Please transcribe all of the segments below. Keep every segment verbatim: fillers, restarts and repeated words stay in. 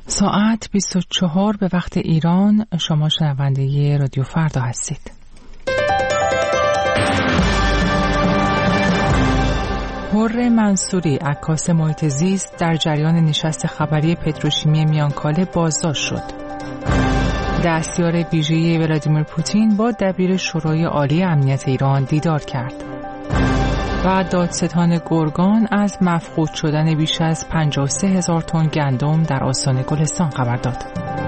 ساعت بیست و چهار به وقت ایران. شما شنونده رادیو فردا هستید. حر منصوری، عکاس محیط زیست، در جریان نشست خبری پتروشیمی میانکاله بازداشت شد. دستیار ویژه ولادیمیر پوتین با دبیر شورای عالی امنیت ایران دیدار کرد. و دادستان گرگان از مفقود شدن بیش از پنجاه و سه هزار تن گندم در آستان گلستان خبر داد.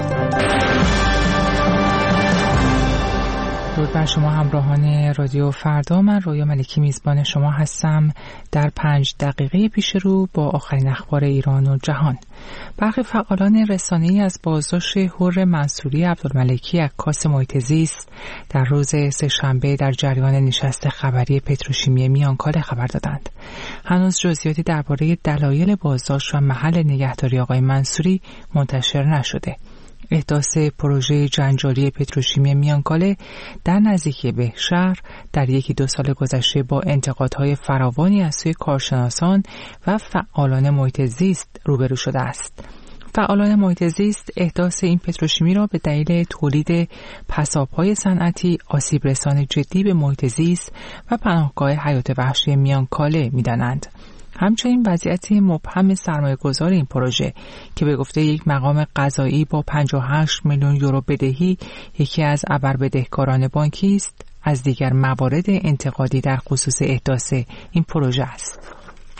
درود بر شما همراهان رادیو فردا. من رویا ملکی میزبان شما هستم در پنج دقیقه پیش رو با آخرین اخبار ایران و جهان. برخی فعالان رسانه‌ای از بازداشت حر منصوری عبدالملکی عکاس محیط زیست در روز سه‌شنبه در جریان نشست خبری پتروشیمی میانکاله خبر دادند. هنوز جزئیاتی درباره دلایل بازداشت و محل نگهداری آقای منصوری منتشر نشده. احداث پروژه جنجالی پتروشیمی میانکاله در نزدیکی بهشهر در یکی دو سال گذشته با انتقادهای فراوانی از سوی کارشناسان و فعالان محیط زیست روبرو شده است. فعالان محیط زیست احداث این پتروشیمی را به دلیل تولید پساب‌های صنعتی آسیب رسان جدی به محیط زیست و پناهگاه حیات وحشی میانکاله می‌دانند. همچنین وضعیت مبهم سرمایه‌گذار این پروژه که به گفته یک مقام قضایی با پنجاه و هشت میلیون یورو بدهی یکی از ابربدهکاران بانکی است، از دیگر موارد انتقادی در خصوص احداث این پروژه است.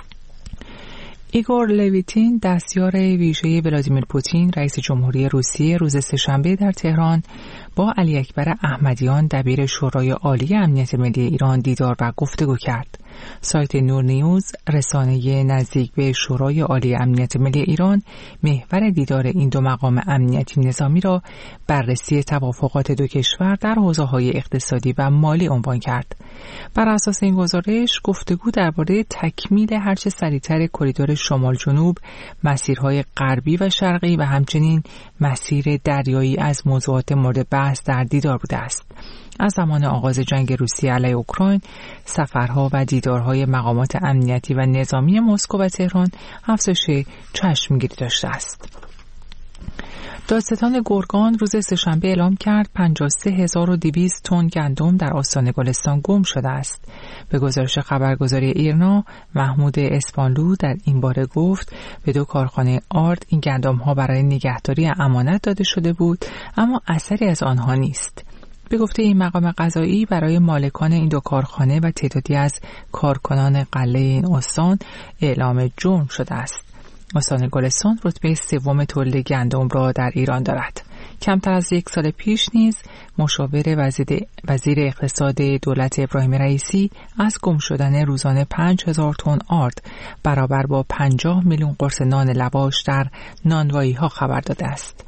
ایگور لویتین، دستیار ویژه ولادیمیر پوتین رئیس جمهوری روسیه، روز سه‌شنبه در تهران با علی اکبر احمدیان دبیر شورای عالی امنیت ملی ایران دیدار و گفتگو کرد. سایت نور نیوز، رسانه نزدیک به شورای عالی امنیت ملی ایران، محور دیدار این دو مقام امنیتی نظامی را بررسی توافقات دو کشور در حوزه‌های اقتصادی و مالی عنوان کرد. بر اساس این گزارش، گفتگو درباره تکمیل هرچه سریعتر کریدور شمال جنوب، مسیرهای غربی و شرقی و همچنین مسیر دریایی از موضوعات مورد بحث در دیدار بوده است. از زمان آغاز جنگ روسیه علیه اوکراین، سفرها و دیدارهای مقامات امنیتی و نظامی مسکو و تهران افزایش چشمگیری داشته است. دادستان گرگان روز سه‌شنبه اعلام کرد پنجاه و سه هزار و دویست تن گندم در آستان گلستان گم شده است. به گزارش خبرگزاری ایرنا، محمود اسپانلو در این باره گفت به دو کارخانه آرد این گندم‌ها برای نگهداری امانت داده شده بود، اما اثری از آنها نیست. به گفته این مقام قضایی، برای مالکان این دو کارخانه و تعدادی از کارکنان قلعه این استان اعلام جرم شده است. استان گلستان رتبه سوم تولید گندم را در ایران دارد. کمتر از یک سال پیش نیز مشاور وزیر, وزیر اقتصاد دولت ابراهیم رئیسی از گم شدن روزانه پنج هزار تن آرد برابر با پنجاه میلیون قرص نان لواش در نانوایی‌ها خبر داده است.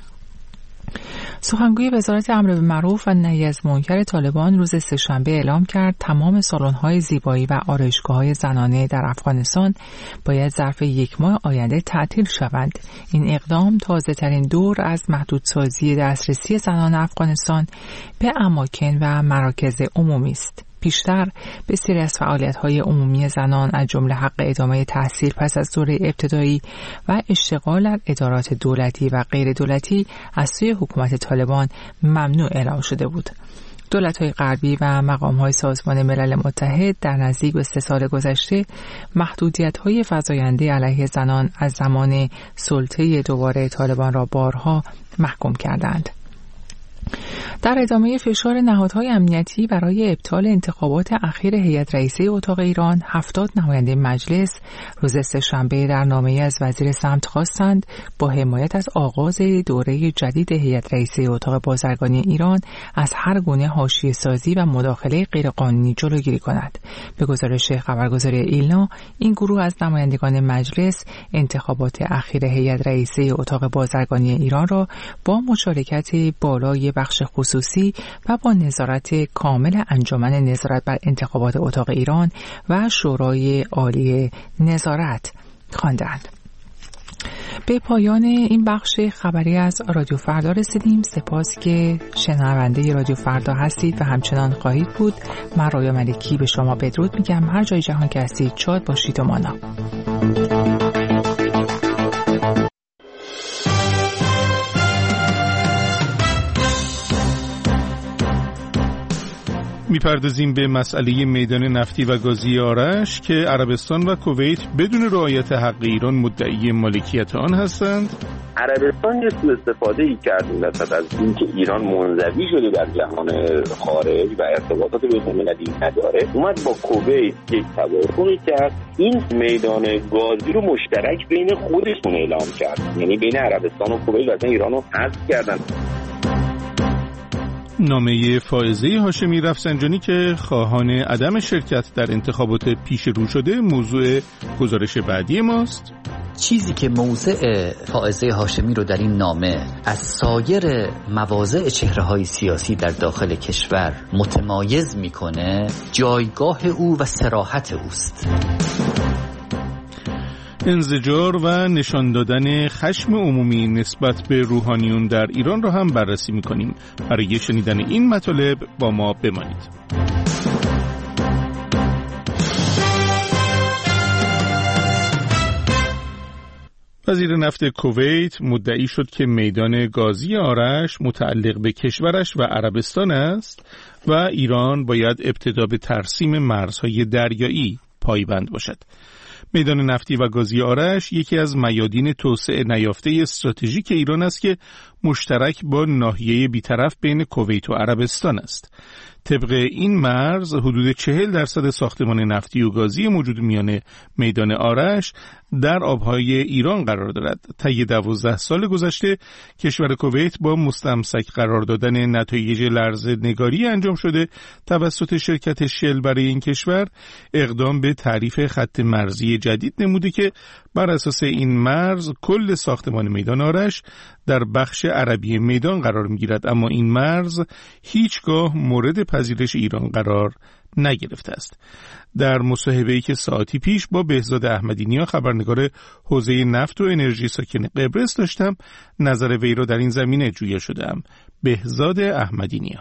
سخنگوی وزارت امر بالمعروف و نهی از منکر طالبان روز سه‌شنبه اعلام کرد تمام سالن‌های زیبایی و آرایشگاه‌های زنانه در افغانستان باید ظرف یک ماه آینده تعطیل شوند. این اقدام تازه‌ترین دور از محدودسازی دسترسی زنان افغانستان به اماکن و مراکز عمومی است. پیشتر بسیاری از فعالیت‌های عمومی زنان از جمله حق ادامه تحصیل پس از دوره ابتدایی و اشتغال در ادارات دولتی و غیر دولتی از سوی حکومت طالبان ممنوع اعلام شده بود. دولت‌های غربی و مقام‌های سازمان ملل متحد در نزدیک به سه سال گذشته محدودیت‌های فزاینده علیه زنان از زمان سلطه دوباره طالبان را بارها محکوم کردند. در ادامه فشار نهادهای امنیتی برای ابطال انتخابات اخیر هیئت رئیسه اتاق ایران، هفتاد نماینده مجلس روز سه‌شنبه در نامه‌ای از وزیر سمت خواستند با حمایت از آغاز دوره جدید هیئت رئیسه اتاق بازرگانی ایران از هر گونه حاشیه‌سازی و مداخله غیرقانونی جلوگیری کند. به گزارش خبرگزاری ایلنا، این گروه از نمایندگان مجلس انتخابات اخیر هیئت رئیسه اتاق بازرگانی ایران را با مشارکت بالای بخش خصوصی و با نظارت کامل انجمن نظارت بر انتخابات اتاق ایران و شورای عالی نظارت خواندند. به پایان این بخش خبری از رادیو فردا رسیدیم. سپاس که شنونده رادیو فردا هستید و همچنان خواهید بود. من رویا ملکی به شما بدرود میگم. هر جای جهان که هستید شاد باشید و مانا. میپردازیم به مسئله میدان نفتی و گازی آرش که عربستان و کویت بدون رعایت حق ایران مدعی مالکیت آن هستند. عربستان یه سوء استفاده ای کرد این وسط از اینکه ایران منزوی شده در جهان خارج و ارتباطات بین‌المللی نداره، اومد با کویت یک توافقی کرد، این میدان گازی رو مشترک بین خودشون اعلام کرد، یعنی بین عربستان و کویت و ایران رو حذف کردن. نامه فائزه هاشمی رفسنجانی که خواهان عدم شرکت در انتخابات پیش رو شده موضوع گزارش بعدی ماست. چیزی که موضع فائزه هاشمی رو در این نامه از سایر مواضع چهره‌های سیاسی در داخل کشور متمایز میکنه جایگاه او و صراحت اوست. انزجار و نشان دادن خشم عمومی نسبت به روحانیون در ایران را هم بررسی می‌کنیم. برای شنیدن این مطالب با ما بمانید. وزیر نفت کویت مدعی شد که میدان گازی آرش متعلق به کشورش و عربستان است و ایران باید ابتدا به ترسیم مرزهای دریایی پایبند باشد. میدان نفتی و گازی آرش یکی از میادین توسعه نیافته استراتژیک ایران است که مشترک با ناحیه بیطرف بین کویت و عربستان است. طبق این مرز حدود چهل درصد ساختمان نفتی و گازی موجود میان میدان آرش در آبهای ایران قرار دارد. طی دوازده سال گذشته کشور کویت با مستمسک قرار دادن نتایج لرزه‌نگاری انجام شده توسط شرکت شل برای این کشور اقدام به تعریف خط مرزی جدید نموده که بر اساس این مرز کل ساختمان میدان آرش در بخش عربی میدان قرار می‌گیرد، اما این مرز هیچگاه مورد پذیرش ایران قرار نگرفته است. در مصاحبه‌ای که ساعتی پیش با بهزاد احمدی‌نیا خبرنگار حوزه نفت و انرژی ساکن قبرس داشتم، نظر وی را در این زمینه جویا شدم. بهزاد احمدی‌نیا: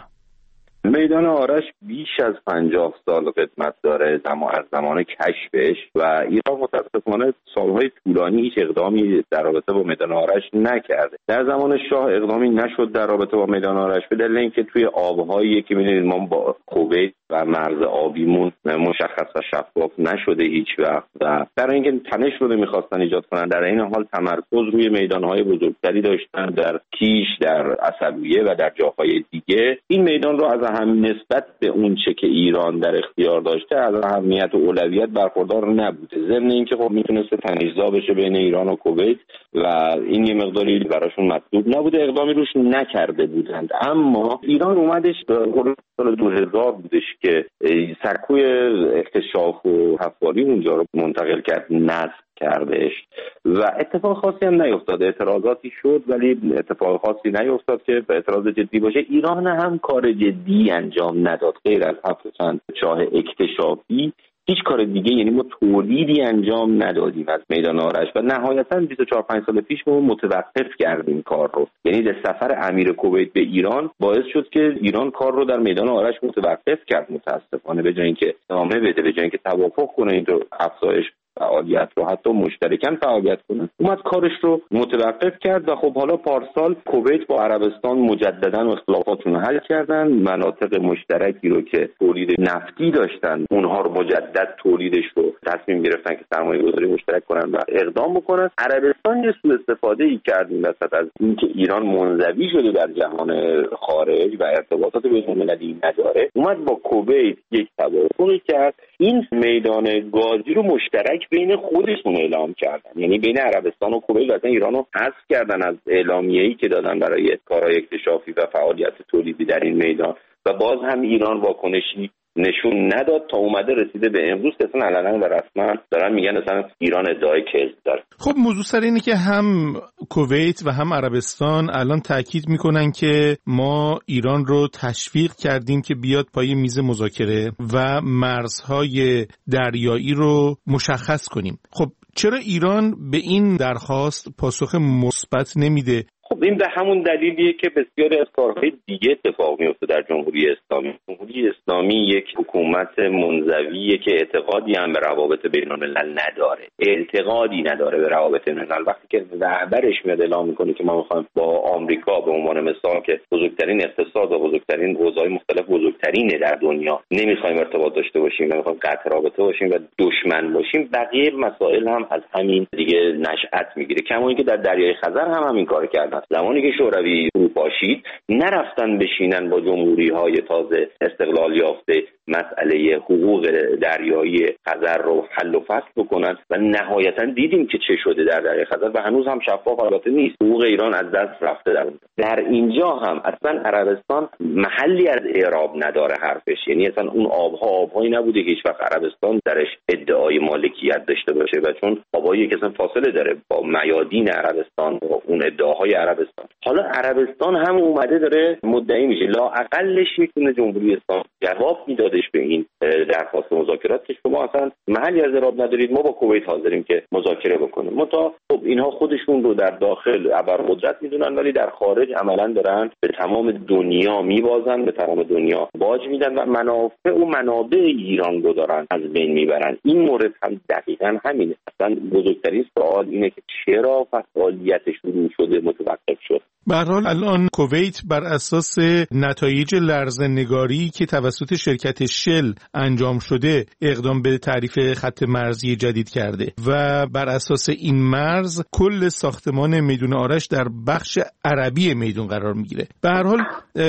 میدان آرش بیش از پنجاه سال قدمت داره زمان از زمان کشفش و ایران متاسفانه سالهای طولانی هیچ اقدامی در رابطه با میدان آرش نکرده. در زمان شاه اقدامی نشد در رابطه با میدان آرش به دلیل اینکه توی آبهایی که می‌بینید ما با کویت و مرز آبیمون مشخص و شفاف نشده هیچ وقت و برای اینکه تنش رو نمی‌خواستن ایجاد کنن، در این حال تمرکز روی میدان‌های بزرگتری داشتن در کیش، در عصبیه و در جاهای دیگه. این میدان رو از هم نسبت به اون چه که ایران در اختیار داشته از اهمیت و اولویت برخوردار نبوده، ضمن اینکه خب میتونسته تنش‌زا بشه بین ایران و کویت و این یه مقداری براشون مطلوب نبوده، اقدامی روش نکرده بودند. اما ایران اومدش در سال دو هزار بودش که سکوی اکتشاف و حفاری اونجا رو منتقل کرد، نصب کردش و اتفاق خاصی هم نیفتاد. اعتراضاتی شد ولی اتفاق خاصی نیفتاد که به اعتراض جدی باشه. ایران هم کار جدی انجام نداد غیر از حفر چند چاه اکتشافی، هیچ کار دیگه، یعنی ما تولیدی انجام ندادیم از میدان آرش و نهایتاً بیست و چهار پنج سال پیش ما متوقف کردیم کار رو. یعنی در سفر امیر کویت به ایران باعث شد که ایران کار رو در میدان آرش متوقف کرد متاسفانه، به جای اینکه ادامه بده، به جای اینکه توافق کنه این رو افزایش فعالیت رو حتی مشترکاً فعالیت کنه، اومد کارش رو متوقف کرد و خب حالا پارسال کویت با عربستان مجدداً اختلافاتشون رو حل کردن، مناطق مشترکی رو که تولید نفتی داشتن اونها رو مجدد تولیدش رو تصمیم گرفتن که سرمایه‌گذاری مشترک کنن و اقدام بکنن. عربستان یه سوء استفاده ای کرد این وسط از اینکه ایران منزوی شده در جهان خارج و ارتباطات بین‌المللی نداره، اومد با کویت یک توافقی کرد، این میدان گازی رو مشترک بین خودشون اعلام کردن، یعنی بین عربستان و کویت و ایران رو حذف کردن از اعلامیه‌ای که دادن برای کارهای اکتشافی و فعالیت تولیدی در این میدان و باز هم ایران واکنشی نشون نداد تا اومده رسیده به امروز که اصلا علنا و رسما دارن میگن اصلا ایران ادعای کذب داره. خب موضوع سر اینه که هم کویت و هم عربستان الان تاکید میکنن که ما ایران رو تشویق کردیم که بیاد پای میز مذاکره و مرزهای دریایی رو مشخص کنیم. خب چرا ایران به این درخواست پاسخ مثبت نمیده؟ خب این به همون دلیلیه که بسیاری از کارهای دیگه اتفاق میفته در جمهوری اسلامی. جمهوری اسلامی یک حکومت منزویه که اعتقادی هم به روابط بین‌الملل نداره، اعتقادی نداره به روابط بین‌الملل. وقتی که رهبرش میاد اعلام میکنه که ما میخوایم با آمریکا به عنوان مثال که بزرگترین اقتصاد و بزرگترین حوزه‌های مختلف بزرگترینه در دنیا نمیخوایم ارتباط داشته باشیم و میخوایم قطع رابطه باشیم و دشمن باشیم، بقیه مسائل هم از همین دیگه نشأت میگیره. کما اینکه در دریای خزر هم همین کار کردن. زمانی که شوروی اروپا شید نرفتن بشینن با جمهوری‌های تازه استقلال یافته مسئله حقوق دریایی خزر رو حل و فصل بکنن و نهایتا دیدیم که چه شده در دریای خزر و هنوز هم شفاف البته نیست. حقوق ایران از دست رفته در اونجا. در اینجا هم اصلا عربستان محلی از اعراب نداره حرفش، یعنی اصلا اون آبها آبهایی نبوده که هیچ وقت عربستان درش ادعای مالکیت داشته باشه و چون آبایی که اصلا فاصله داره با میادین عربستان و اون ادعاهای عربستان. حالا عربستان هم اومده داره مدعی میشه، لااقلش میتونه جمهوری اسلامی جواب میدادش به این درخواست مذاکرات که شما اصلا محلی از اعراب ندارید، ما با کویت حاضریم که مذاکره بکنیم. متا خب اینها خودشون رو در داخل ابرقدرت میدونن ولی در خارج عملا دارن به تمام دنیا میبازن، به تمام دنیا باج میدن و منافع و منابع ایران رو دارن از بین میبرن. این مورد هم دقیقاً همینه. اصلا بزرگترین سوال اینه که چرا فعالیت شروع شده متوقف شد. به هر حال الان کویت بر اساس نتایج لرزه‌نگاری که توسط شرکت شل انجام شده اقدام به تعریف خط مرزی جدید کرده و بر اساس این مرز کل ساختمان میدون آرش در بخش عربی میدون قرار میگیره. به هر حال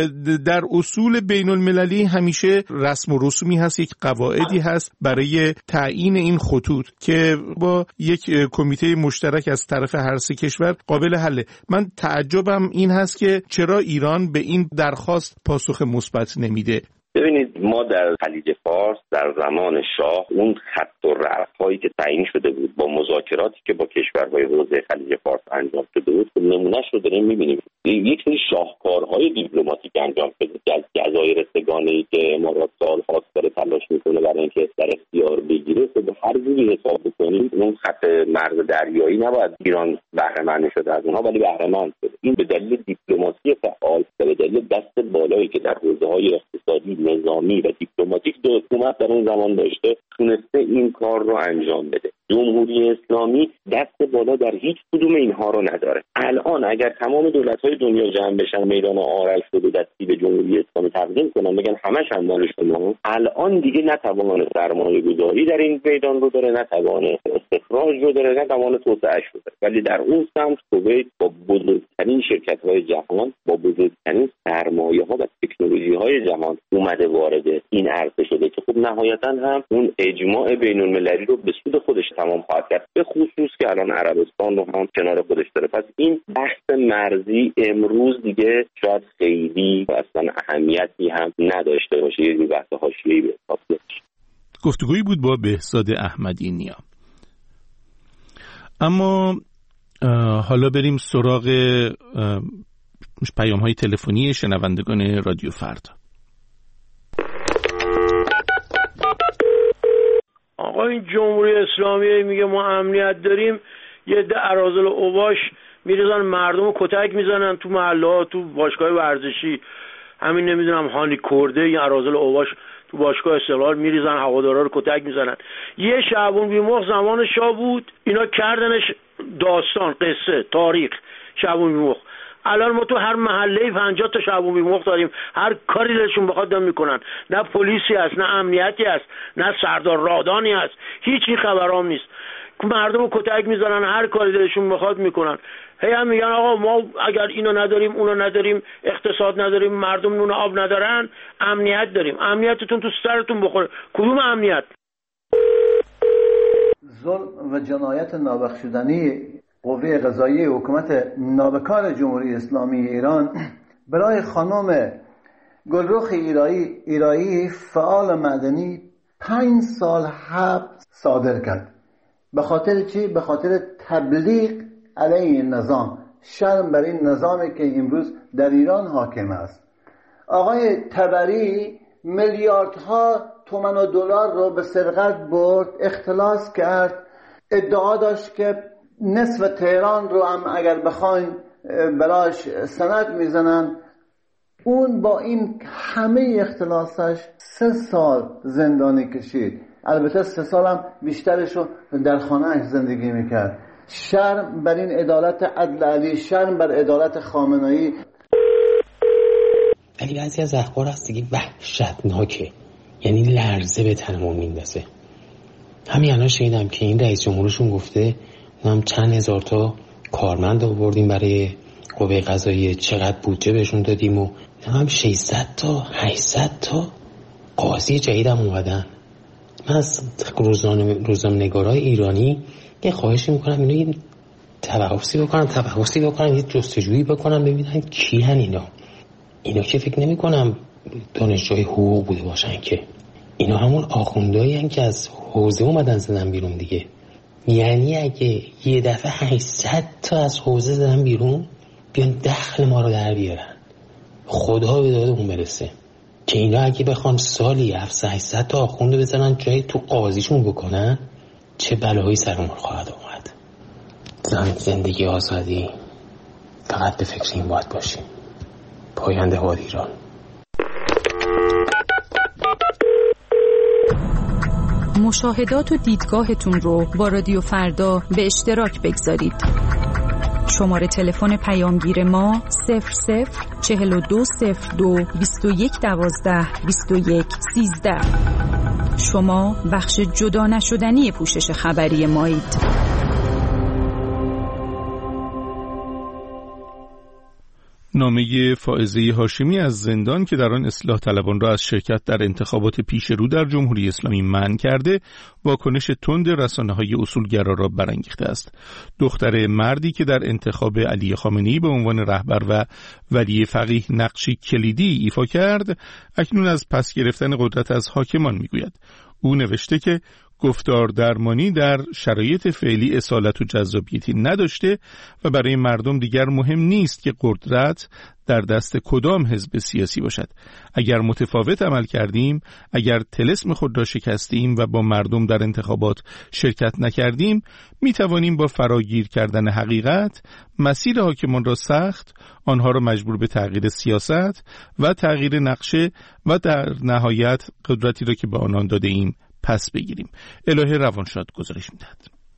در اصول بین المللی همیشه رسم و رسومی هست، یک قواعدی هست برای تعیین این خطوط که با یک کمیته مشترک از طرف هر سه کشور قابل حله. من تعجبم این هست که چرا ایران به این درخواست پاسخ مثبت نمیده. ببینید ما در خلیج فارس در زمان شاه اون خط و رفع‌هایی که تعیین شده بود با مذاکراتی که با کشورهای حوزه خلیج فارس انجام شده بود نمونهش رو داریم می‌بینیم. یک سری شاهکارهای دیپلماتیک انجام شده از جزایر سگانه‌ای که امارات سال‌ها داره تلاش می‌کنه برای اینکه در اختیار بگیره. به هر جوری حساب بکنیم اون خط مرز دریایی نباید ایران بهره مند شده از اونها ولی بهره مند شده. این به دلیل دیپلماسی فعال و به دلیل دست بالایی که در حوزه‌های اقتصادی، نظامی و دیپلماتیک دو حکومت در اون زمان داشته تونسته این کار رو انجام بده. جمهوری اسلامی دست بالا در هیچ کدوم اینها رو نداره. الان اگر تمام دولت‌های دنیا جمع بشن میدان آرش رو به دستی به جمهوری اسلامی تقدیم کنن بگن همش اموال شما، الان دیگه نتوان سرمایه‌گذاری در این میدان رو داره، نتوان استخراج رو داره، نتوان توسعه‌اش رو داره. ولی در اون سمت کویت با بزرگترین شرکت‌های جهان، با بزرگترین سرمایه‌ها و تکنولوژی‌های جهان اومده وارد این عرصه شده که خب نهایتاً هم اون اجماع بین‌المللی رو به سود خودش تمام خواهد کرد، به خصوص که الان عربستان رو هم کنار خودش داره. پس این بحث مرزی امروز دیگه شاید خیلی اصلا اهمیتی هم نداشته باشه، یه بحث حاشیه‌ای به حساب بیاد. گفتگویی بود با بهزاد احمدی نیا. اما حالا بریم سراغ پیام‌های تلفنی شنوندگان رادیو فردا. آقا این جمهوری اسلامی میگه ما امنیت داریم، یه عده اراذل اوباش میریزن مردم رو کتک میزنن تو محله ها، تو باشگاه ورزشی، همین نمیدونم هانی کرده یا اراذل اوباش تو باشگاه استقلال میریزن هوادارا رو کتک میزنن. یه شعبون بیمخ زمان شاه بود، اینا کردنش داستان، قصه، تاریخ. شعبون بیمخ الان ما تو هر محله پنجاه تا شعبون بیمخ داریم، هر کاری دلشون بخواد میکنن، نه پلیسی هست، نه امنیتی هست، نه سردار رادانی هست، هیچ این خبرام نیست. مردم رو کتک میزنن، هر کاری دلشون بخواد میکنن. هی هم میگن آقا ما اگر اینو نداریم اونو نداریم، اقتصاد نداریم، مردم نون آب ندارن، امنیت داریم. امنیتتون تو سرتون بخوره. کدوم امنیت؟ ظلم و جنایت نابخشودنی قوه قضاییه حکومت نابکار جمهوری اسلامی ایران برای خانم گلرخ ایرایی ایرایی فعال مدنی پنج سال حبس صادر کرد. به خاطر چی؟ به خاطر تبلیغ علیه این نظام. شرم بر این نظامی که امروز در ایران حاکم است. آقای تبری میلیاردها تومان و دلار رو به سرقت برد، اختلاس کرد، ادعا داشت که نصف تهران رو هم اگر بخواین براش سند میزنن. اون با این همه اختلاسش سه سال زندانی کشید. البته سه سال هم بیشترشو در خانه‌اش زندگی میکرد. شرم بر این عدالت عدل علی، شرم بر عدالت خامنه‌ای. ولی بعضی از اخبار هست دیگه وحشتناکه، یعنی لرزه به تنمون میندازه. همین الان شنیدم که این رئیس جمهورشون گفته هم چند هزار تا کارمند آوردیم برای قوه قضاییه، چقدر بودجه بهشون دادیم و هم ششصد تا هشتصد تا قاضی جدیدم اومدن. من از روزنامه روزنامه‌نگارای ایرانی یه خواهشی میکنم اینا یه تبحثی بکنن تبحثی بکنن یه جستجویی بکنن ببینن کی هن اینا. اینا که فکر نمی کنم دانشجوی حقوق بوده باشن، که اینا همون آخوندهایی هن که از حوزه اومدن زدن بیرون دیگه. یعنی اگه یه دفعه هشتصد تا از حوزه زدن بیرون بیان دخل ما رو در بیارن، خدا به دادمون برسه که اینا اگه بخوان سالی هفتصد هشتصد تا آخونده بزنن جایی تو قاضیشون بکنن، چه بلایی سر ما خواهد اومد. زن زندگی آزادی، فقط به فکر این باید باشیم. پاینده باد ایران. مشاهدات و دیدگاهتون رو با رادیو فردا به اشتراک بگذارید. شماره تلفن پیامگیر ما صفر صفر چهل و دو صفر دو بیست و یک دوازده بیست و یک سیزده. شما بخش جدا نشدنی پوشش خبری مایید. نامه فائزه هاشمی از زندان که در آن اصلاح طلبان را از شرکت در انتخابات پیش رو در جمهوری اسلامی منع کرده، واکنش تند رسانه‌های اصولگرا را برانگیخته است. دختر مردی که در انتخاب علی خامنه‌ای به عنوان رهبر و ولی فقیه نقشی کلیدی ایفا کرد، اکنون از پس گرفتن قدرت از حاکمان میگوید. او نوشته که گفتار درمانی در شرایط فعلی اصالت و جذابیتی نداشته و برای مردم دیگر مهم نیست که قدرت در دست کدام حزب سیاسی باشد. اگر متفاوت عمل کردیم، اگر طلسم خود را شکستیم و با مردم در انتخابات شرکت نکردیم، می توانیم با فراگیر کردن حقیقت مسیر حاکمان را سخت، آنها را مجبور به تغییر سیاست و تغییر نقشه و در نهایت قدرتی را که به آنان داده ایم پس بگیریم. الهه روانشاد گزارش می‌دهد.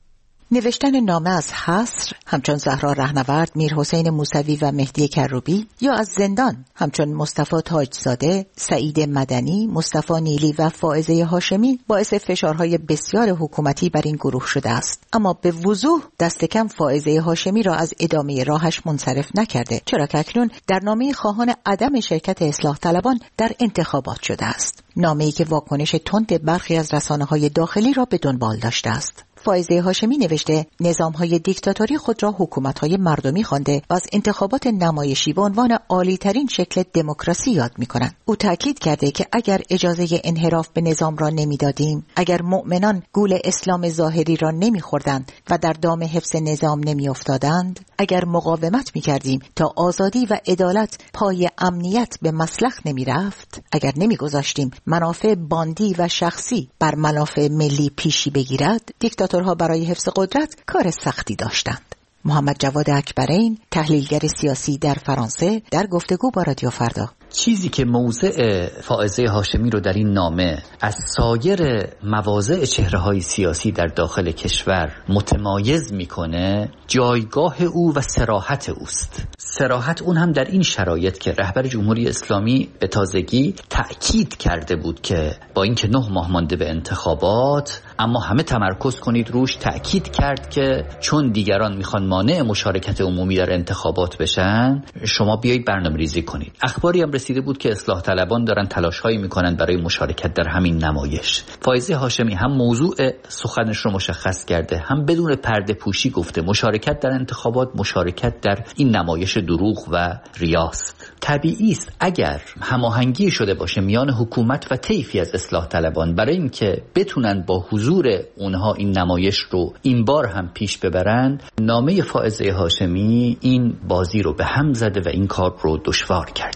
نوشتن نامه از حصر همچون زهرا رهنورد، میر حسین موسوی و مهدی کروبی، یا از زندان همچون مصطفی تاجزاده، سعید مدنی، مصطفی نیلی و فائزه هاشمی باعث فشارهای بسیار حکومتی بر این گروه شده است. اما به وضوح دست کم فائزه هاشمی را از ادامه راهش منصرف نکرده، چرا که اکنون در نامه خواهان عدم شرکت اصلاح طلبان در انتخابات شده است. نامه‌ای که واکنش تند برخی از رسانه‌های داخلی را به دنبال داشته است. فائزه هاشمی نوشته نظام‌های دیکتاتوری خود را حکومت‌های مردمی خوانده و از انتخابات نمایشی به عنوان عالی‌ترین شکل دموکراسی یاد می‌کنند. او تاکید کرده که اگر اجازه انحراف به نظام را نمی‌دادیم، اگر مؤمنان گول اسلام ظاهری را نمی‌خوردند و در دام حفظ نظام نمی‌افتادند، اگر مقاومت می‌کردیم تا آزادی و عدالت پای امنیت به مسلخ نمی‌رفت، اگر نمی‌گذاشتیم منافع باندی و شخصی بر منافع ملی پیشی بگیرد، دیکتاتورها برای حفظ قدرت کار سختی داشتند. محمد جواد اکبرین، تحلیلگر سیاسی در فرانسه، در گفتگو با رادیو فردا: چیزی که موضع فائزه هاشمی رو در این نامه از سایر مواضع چهره‌های سیاسی در داخل کشور متمایز میکنه، جایگاه او و صراحت اوست. صراحت اون هم در این شرایط که رهبر جمهوری اسلامی به تازگی تأکید کرده بود که با اینکه نه ماه مانده به انتخابات، اما همه تمرکز کنید روش، تأکید کرد که چون دیگران میخوان مانع مشارکت عمومی در انتخابات بشن، شما بیایید برنامه‌ریزی کنید. اخباری هم رسیده بود که اصلاح طلبان دارن تلاش‌هایی میکنن برای مشارکت در همین نمایش. فائزه هاشمی هم موضوع سخنش رو مشخص کرده، هم بدون پرده پوشی گفته مشارکت در انتخابات مشارکت در این نمایش دروغ و ریاست. طبیعی است اگر هماهنگی شده باشه میان حکومت و طیفی از اصلاح طلبان برای اینکه بتونن با حضور اونها این نمایش رو این بار هم پیش ببرن، نامه فائزه هاشمی این بازی رو به هم زده و این کار رو دشوار کرده.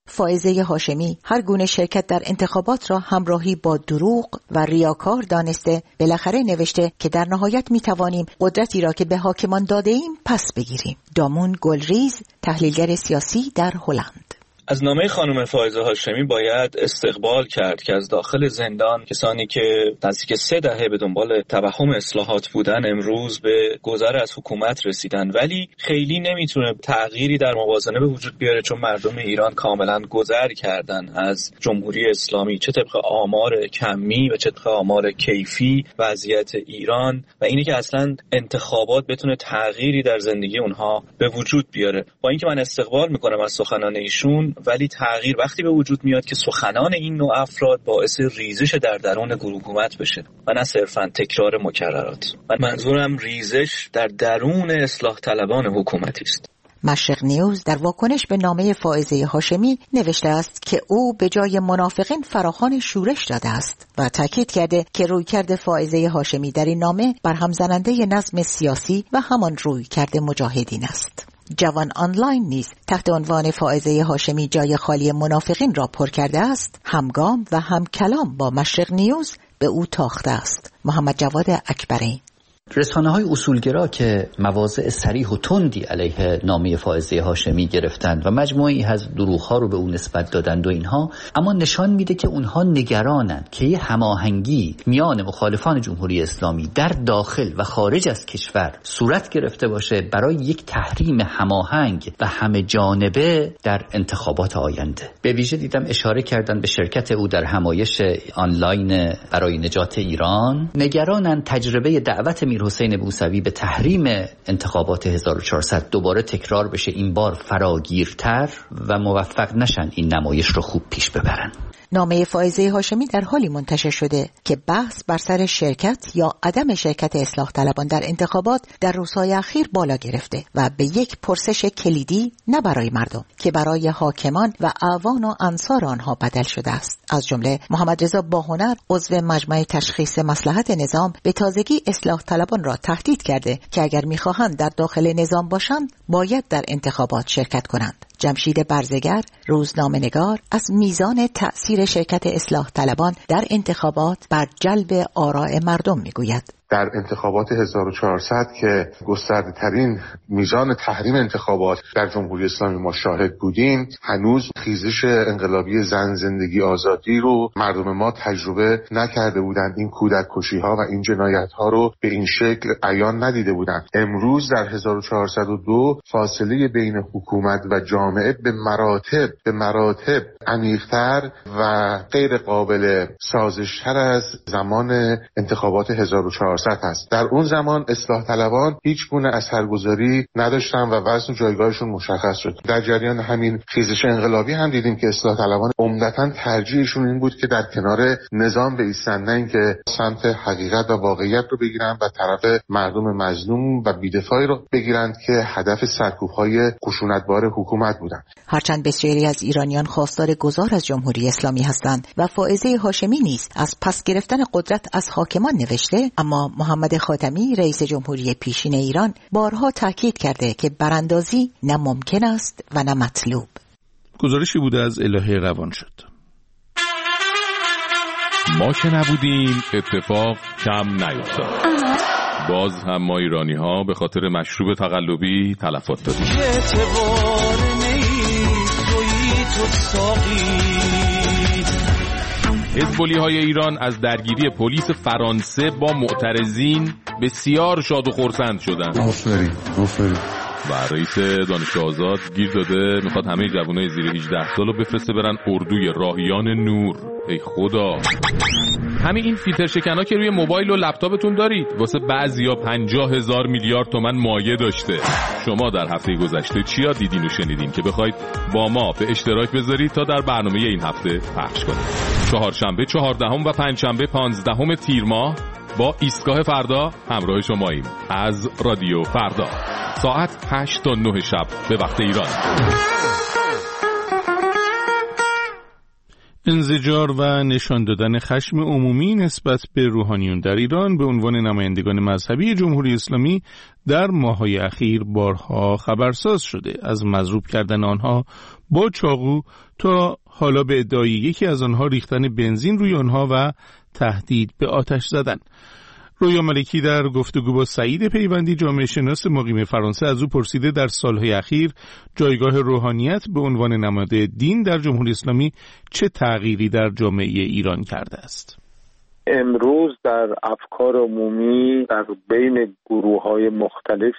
فائزه هاشمی هر گونه شرکت در انتخابات را همراهی با دروغ و ریاکار دانسته، بالاخره نوشته که در نهایت می توانیم قدرتی را که به حاکمان داده ایم پس بگیریم. دامون گلریز، تحلیلگر سیاسی در هلند: از نامه خانم فائزه هاشمی باید استقبال کرد که از داخل زندان کسانی که نزدیک سه دهه به دنبال توهم اصلاحات بودن امروز به گذر از حکومت رسیدن، ولی خیلی نمیتونه تغییری در موازنه به وجود بیاره، چون مردم ایران کاملا گذر کردن از جمهوری اسلامی، چه طبق آمار کمی و چه طبق آمار کیفی وضعیت ایران، و اینه که اصلا انتخابات بتونه تغییری در زندگی اونها به وجود بیاره. با اینکه من استقبال میکنم از سخنان ایشون، ولی تغییر وقتی به وجود میاد که سخنان این نوع افراد باعث ریزش در درون حکومت بشه و نه صرفاً تکرار مکررات. من منظورم ریزش در درون اصلاح طلبان حکومتی است. مشرق نیوز در واکنش به نامه فائزه هاشمی نوشته است که او به جای منافقین فراخوان شورش داده است و تاکید کرده که رویکرد فائزه هاشمی در این نامه برهم زننده نظم سیاسی و همان رویکرد مجاهدین است. جوان آنلاین نیز تحت عنوان فائزه هاشمی جای خالی منافقین را پر کرده است، همگام و هم کلام با مشرق نیوز به او تاخته است. محمد جواد اکبری: رسانه‌های اصولگرا که مواضع صریح و تندی علیه نامه فائزه هاشمی گرفتند و مجموعی از دروغ‌ها رو به اون نسبت دادند و اینها، اما نشان میده که اونها نگرانند که یه هماهنگی میان مخالفان جمهوری اسلامی در داخل و خارج از کشور صورت گرفته باشه برای یک تحریم هماهنگ و همه جانبه در انتخابات آینده. به ویژه دیدم اشاره کردن به شرکت او در همایش آنلاین برای نجات ایران. نگرانند تجربه دعوت حسین موسوی به تحریم انتخابات هزار و چهارصد دوباره تکرار بشه، این بار فراگیرتر و موفق نشن این نمایش رو خوب پیش ببرن. نامه فائزه هاشمی در حالی منتشر شده که بحث بر سر شرکت یا عدم شرکت اصلاح طلبان در انتخابات در روزهای اخیر بالا گرفته و به یک پرسش کلیدی نه برای مردم که برای حاکمان و اعوان و انصار آنها بدل شده است. از جمله محمد رضا باهنر، عضو مجمع تشخیص مصلحت نظام، به تازگی اصلاح طلبان را تهدید کرده که اگر می‌خواهند در داخل نظام باشند باید در انتخابات شرکت کنند. جمشید برزگر، روزنامه‌نگار، از میزان تأثیر شرکت اصلاح طلبان در انتخابات بر جلب آراء مردم میگوید. در انتخابات هزار و چهارصد که گسترده ترین میزان تحریم انتخابات در جمهوری اسلامی ما شاهد بودیم، هنوز خیزش انقلابی زن، زندگی، آزادی رو مردم ما تجربه نکرده بودند. این کودک کشی ها و این جنایت ها رو به این شکل عیان ندیده بودند. امروز در هزار و چهارصد و دو فاصله بین حکومت و جامعه به مراتب به مراتب عمیق‌تر و غیر قابل سازش‌تر از زمان انتخابات هزار و چهارصد هست. در اون زمان اصلاح طلبان هیچ گونه اثرگذاری نداشتن و وزن و جایگاهشون مشخص شد. در جریان همین خیزش انقلابی هم دیدیم که اصلاح طلبان عمدتاً ترجیحشون این بود که در کنار نظام بایستن، نه اینکه سمت حقیقت و واقعیت رو بگیرن و طرف مردم مظلوم و بی‌دفاعی رو بگیرن که هدف سرکوب‌های خشونتبار حکومت بودن. هرچند بسیاری از ایرانیان خواستار گذار از جمهوری اسلامی هستند و فائزه هاشمی نیز از پس گرفتن قدرت از حاکمان نوشته، اما محمد خاتمی رئیس جمهوری پیشین ایران بارها تاکید کرده که براندازی نه ممکن است و نه مطلوب. گزارشی بوده از الهه روان شد. ما که نبودیم اتفاق کم نیفتاد. باز هم ما ایرانی ها به خاطر مشروب تقلبی تلفات دادیم. حزبولی های ایران از درگیری پلیس فرانسه با معترضین بسیار شاد و خرسند شدند. آفرین آفرین. و رئیس دانشگاه آزاد گیر داده میخواد همه جوانای زیر هجده سال رو بفرسته برن اردوی راهیان نور. ای خدا، همین این فیلتر شکنا که روی موبایل و لپتاپتون دارید واسه بعضیا پنجاه هزار میلیارد تومن مایه داشته. شما در هفته گذشته چیا دیدین و شنیدین که بخواید با ما به اشتراک بذارید تا در برنامه این هفته پخش کنید؟ چهارشنبه چهاردهم و پنجشنبه پانزدهم تیر ماه با ایستگاه فردا همراه شماییم از رادیو فردا ساعت هشت تا نه شب به وقت ایران. انزجار و نشان دادن خشم عمومی نسبت به روحانیون در ایران به عنوان نمایندگان مذهبی جمهوری اسلامی در ماه‌های اخیر بارها خبرساز شده، از مضروب کردن آنها با چاقو تا حالا به ادعای یکی از آنها ریختن بنزین روی آنها و تهدید به آتش زدن. رویا ملکی در گفتگو با سعید پیوندی جامعه شناس مقیم فرانسه از او پرسیده در سالهای اخیر جایگاه روحانیت به عنوان نماد دین در جمهوری اسلامی چه تغییری در جامعه ایران کرده است؟ امروز در افکار عمومی در بین گروه‌های مختلف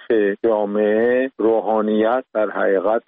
جامعه روحانیت در حقیقت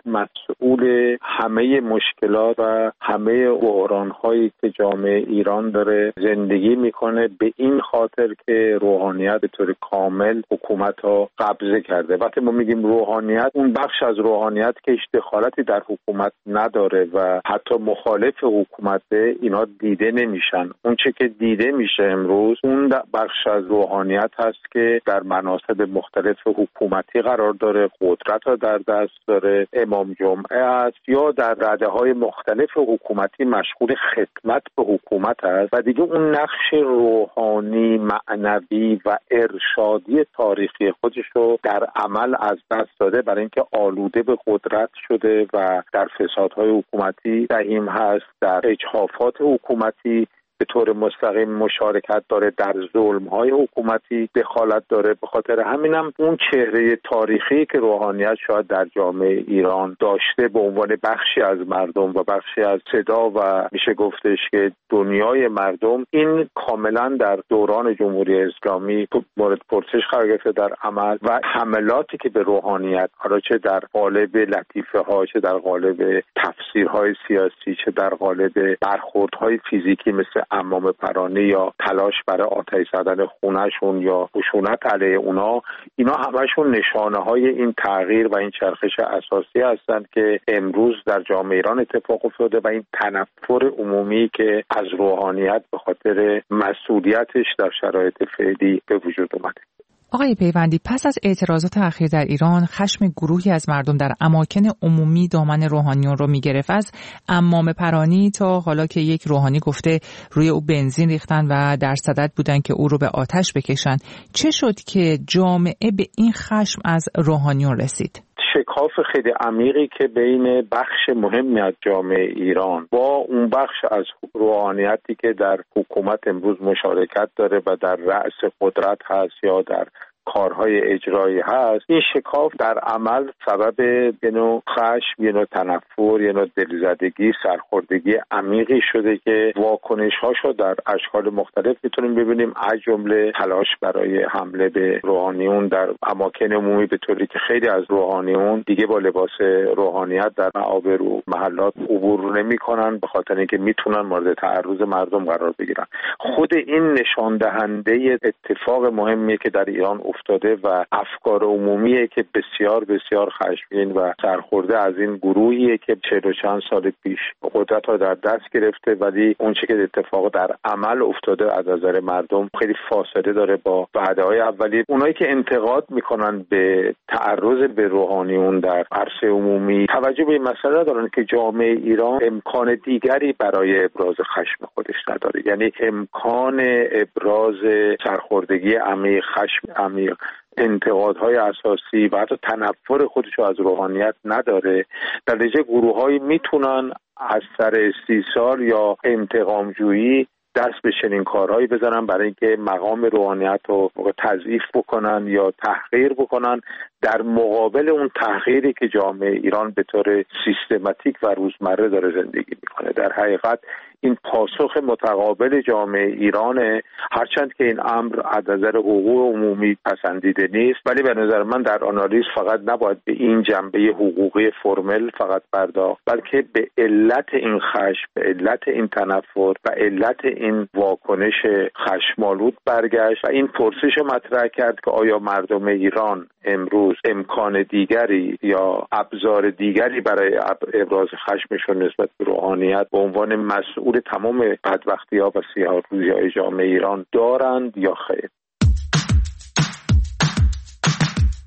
مسئول همه مشکلات و همه بحران‌هایی که جامعه ایران داره زندگی میکنه، به این خاطر که روحانیت به طور کامل حکومت‌ها قبضه کرده. وقتی ما میگیم روحانیت، اون بخش از روحانیت که دخالتی در حکومت نداره و حتی مخالف حکومت اینا دیده نمیشن. اون چه که دیده میشه امروز اون بخش از روحانیت هست که در مناصب مختلف حکومتی قرار داره، قدرت ها در دست داره، امام جمعه است یا در رده های مختلف حکومتی مشغول خدمت به حکومت است و دیگه اون نقش روحانی، معنوی و ارشادی تاریخی خودش رو در عمل از دست داده، برای اینکه آلوده به قدرت شده و در فسادهای حکومتی سهیم هست، در اجحافات حکومتی به طور مستقیم مشارکت داره، در ظلم‌های حکومتی دخالت داره. به خاطر همینم اون چهره تاریخی که روحانیت شاید در جامعه ایران داشته به عنوان بخشی از مردم و بخشی از صدا و میشه گفتش که دنیای مردم، این کاملا در دوران جمهوری اسلامی مورد پرسش قرار گرفته در عمل و حملاتی که به روحانیت، حالا چه در قالب لطیفه ها، چه در قالب تفسیرهای سیاسی، چه در قالب برخوردهای فیزیکی مثل عمامه پرانی یا تلاش برای آتش زدن خونه‌شون یا خشونت علیه اونا، اینا همشون نشانه های این تغییر و این چرخش اساسی هستند که امروز در جامعه ایران اتفاق افتاده و این تنفر عمومی که از روحانیت به خاطر مسئولیتش در شرایط فعلی به وجود اومده. آقای پیوندی، پس از اعتراضات اخیر در ایران، خشم گروهی از مردم در اماکن عمومی دامن روحانیون رو میگرفت، از عمامه پرانی تا حالا که یک روحانی گفته روی او بنزین ریختن و در صدد بودن که او رو به آتش بکشن. چه شد که جامعه به این خشم از روحانیون رسید؟ شکاف خیلی عمیقی که بین بخش مهمی از جامعه ایران با اون بخش از روحانیتی که در حکومت امروز مشارکت داره و در رأس قدرت هست یا در کارهای اجرایی هست، این شکاف در عمل سبب یه نوع خشم، یه نوع تنفر، یه نوع دلزدگی، سرخوردگی عمیقی شده که واکنش‌هاشو در اشکال مختلف میتونیم ببینیم، از جمله تلاش برای حمله به روحانیون در اماکن عمومی، به طوری که خیلی از روحانیون دیگه با لباس روحانیت در معابر و محلات عبور نمی‌کنن به خاطر اینکه میتونن مورد تعرض مردم قرار بگیرن. خود این نشان دهنده اتفاق مهمیه که در ایران افتاده و افکار عمومیه که بسیار بسیار خشمگین و سرخورده از این گروهیه که چهل و چند سال پیش قدرت ها در دست گرفته، ولی اون چه که اتفاق در عمل افتاده از نظر مردم خیلی فاصله داره با وعده‌های اولیه. اونایی که انتقاد میکنن به تعرض به روحانیون در عرصه عمومی توجه به این مسئله دارن که جامعه ایران امکان دیگری برای ابراز خشم خودش نداره، یعنی امکان ابراز سرخوردگی عمیق، خشم عمیق، انتقادهای اساسی و حتی تنفر خودش از روحانیت نداره. در نتیجه گروه‌هایی میتونن از سر استیصال یا انتقام جویی دست به چنین کارهایی بزنن برای اینکه مقام روحانیت رو تضعیف بکنن یا تحقیر بکنن، در مقابل اون تحقیری که جامعه ایران به طور سیستماتیک و روزمره داره زندگی میکنه. در حقیقت این پاسخ متقابل جامعه ایرانه، هرچند که این امر از نظر حقوق عمومی پسندیده نیست، ولی به نظر من در آنالیز فقط نباید به این جنبه حقوقی فرمل فقط پرداخت، بلکه به علت این خشم، به علت این تنفر و علت این واکنش خشمالود برگشت و این پرسش مطرح کرد که آیا مردم ایران امروز امکان دیگری یا ابزار دیگری برای ابراز خشمشون نسبت به روحانیت به عنوان مسئول تمام بدبختی‌ها و سیاه‌روزی‌های جامعه ایران دارند یا خیر؟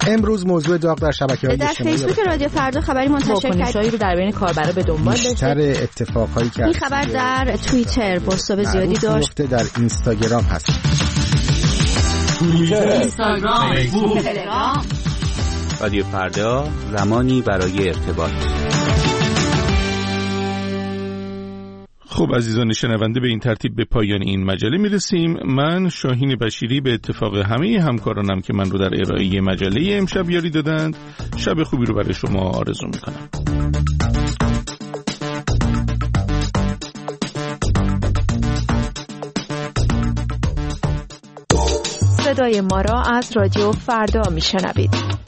امروز موضوع داغ در شبکه‌های اجتماعی در فیسبوک رادیو فردا خبری منتشر واکنشایی رو در بین کاربرا به دنبال داشته. بیشتر اتفاقایی که این خبر در توییتر بازتاب زیادی داشت. در اینستاگرام هست. اینستاگرام، فیسبوک، تلگرام. رادیو فردا، زمانی برای ارتباط. خب عزیزان شنونده، به این ترتیب به پایان این مجله میرسیم. من شاهین بشیری به اتفاق همه همکارانم که من رو در ارائه مجله امشب یاری دادند، شب خوبی رو برای شما آرزو میکنم. صدای ما را از رادیو فردا میشنوید.